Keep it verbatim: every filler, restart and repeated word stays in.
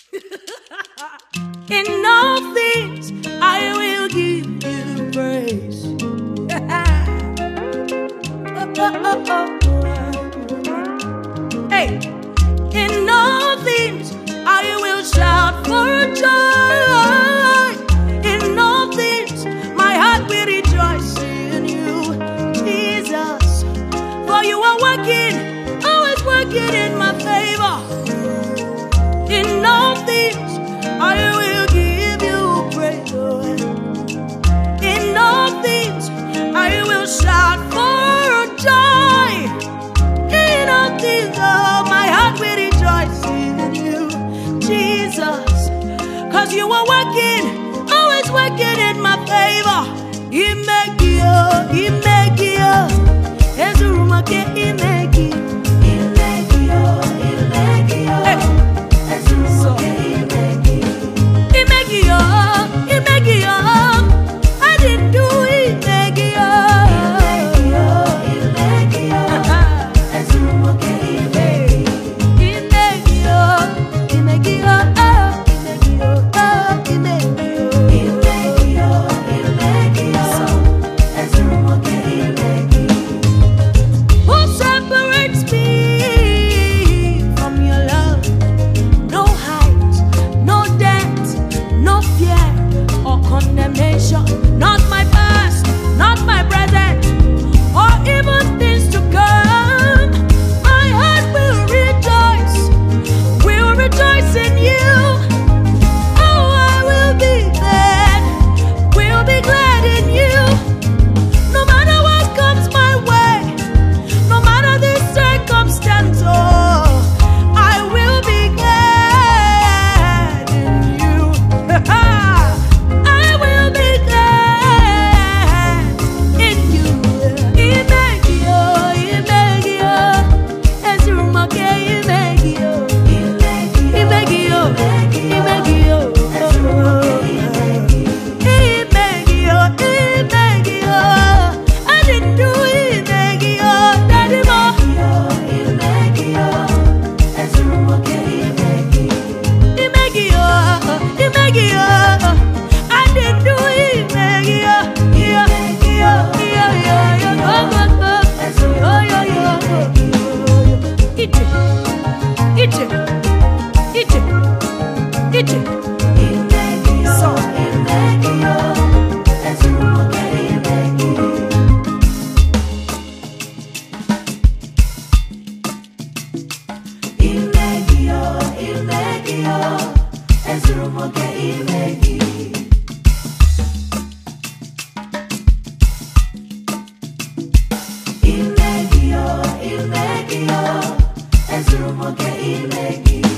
In all things, I will give you praise. oh, oh, oh, oh. Hey, in all things, I will shout for joy. In all things, my heart will rejoice in you, Jesus. For you are working, always working in my favor. In all things, I will give you praise. In all things, I will shout for joy. In all things, oh, my heart will rejoice in you, Jesus. Cause you are working, always working in my favor. Imegio, Imegio, Ezurumake, Imegio, Imegio, Imegio, Ezurumake, Imegio, Imegio, Imegio, I didn't do Imegio, Imegio, Imegio, Ezurumake, Imegio, Imegio, Imegio, Imegio, Imegio, Imegio, Imegio, Ezurumake, Imegio. Who separates me from your love? No height, no depth, no fear or condemnation. Not my past, not my present, or even things to come. My heart will rejoice, will rejoice in you. Oh, I will be glad, will be glad in you. No matter what comes my way, no matter the circumstance, oh, I will be glad in you. I will be glad in you. Imegio, Imegio, Ezurumake, Imegio, Imegio, Imegio, Imegio, Imegio. I didn't do Imegio, Daddy Mo. Imegio, Ezurumake, Imegio, Imegio. I didn't do Imegio, yeah, yeah, yeah, yeah, yeah. Oh, oh, oh, oh, yeah, yeah, yeah. Ije, Ije, Ije, Ije. So, Imegio, Ezurumake, Imegio. Imegio, Imegio, Ezurumake, Imegio. Imegio, Imegio, Ezurumake, Imegio.